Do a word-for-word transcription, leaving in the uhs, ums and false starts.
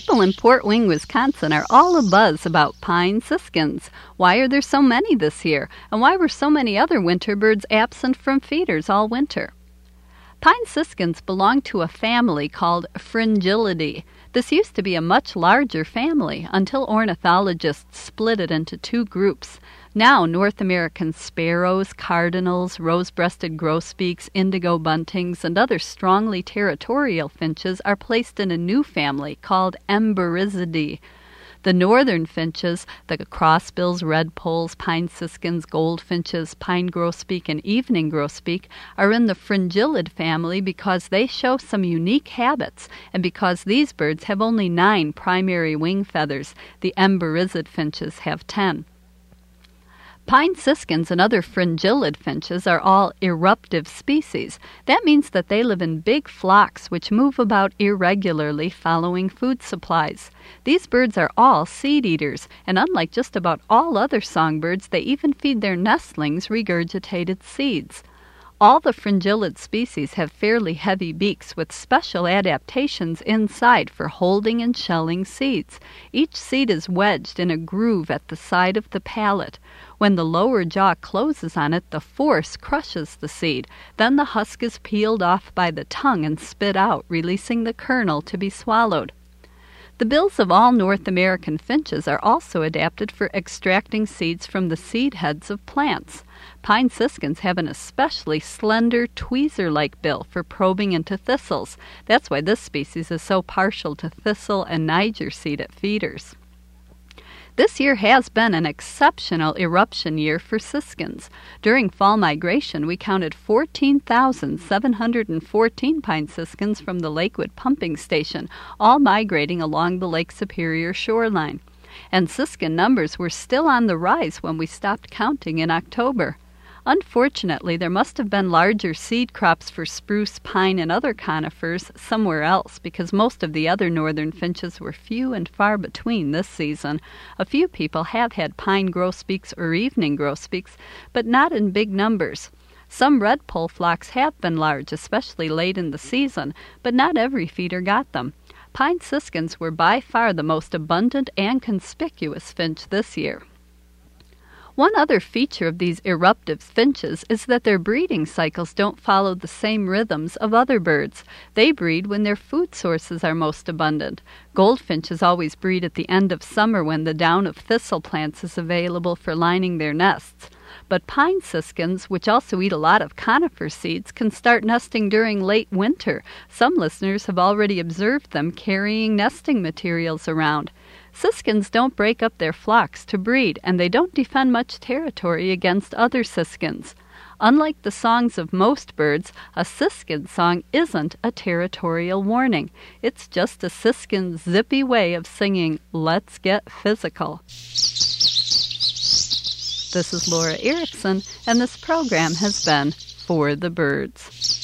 People in Fort Wayne, Wisconsin are all abuzz about pine siskins. Why are there so many this year? And why were so many other winter birds absent from feeders all winter? Pine siskins belong to a family called Fringillidae. This used to be a much larger family until ornithologists split it into two groups. Now North American sparrows, cardinals, rose-breasted grosbeaks, indigo buntings, and other strongly territorial finches are placed in a new family called Emberizidae. The northern finches, the crossbills, redpolls, pine siskins, goldfinches, pine grosbeak, and evening grosbeak, are in the fringillid family because they show some unique habits, and because these birds have only nine primary wing feathers. The emberizid finches have ten. Pine siskins and other fringillid finches are all eruptive species. That means that they live in big flocks which move about irregularly following food supplies. These birds are all seed eaters, and unlike just about all other songbirds, they even feed their nestlings regurgitated seeds. All the fringillid species have fairly heavy beaks with special adaptations inside for holding and shelling seeds. Each seed is wedged in a groove at the side of the palate. When the lower jaw closes on it, the force crushes the seed. Then the husk is peeled off by the tongue and spit out, releasing the kernel to be swallowed. The bills of all North American finches are also adapted for extracting seeds from the seed heads of plants. Pine siskins have an especially slender, tweezer-like bill for probing into thistles. That's why this species is so partial to thistle and Niger seed at feeders. This year has been an exceptional eruption year for siskins. During fall migration, we counted fourteen thousand seven hundred fourteen pine siskins from the Lakewood pumping station, all migrating along the Lake Superior shoreline. And siskin numbers were still on the rise when we stopped counting in October. Unfortunately, there must have been larger seed crops for spruce, pine, and other conifers somewhere else because most of the other northern finches were few and far between this season. A few people have had pine grosbeaks or evening grosbeaks, but not in big numbers. Some redpoll flocks have been large, especially late in the season, but not every feeder got them. Pine siskins were by far the most abundant and conspicuous finch this year. One other feature of these eruptive finches is that their breeding cycles don't follow the same rhythms of other birds. They breed when their food sources are most abundant. Goldfinches always breed at the end of summer when the down of thistle plants is available for lining their nests. But pine siskins, which also eat a lot of conifer seeds, can start nesting during late winter. Some listeners have already observed them carrying nesting materials around. Siskins don't break up their flocks to breed, and they don't defend much territory against other siskins. Unlike the songs of most birds, a siskin song isn't a territorial warning. It's just a siskin's zippy way of singing, "Let's get physical." This is Laura Erickson, and this program has been For the Birds.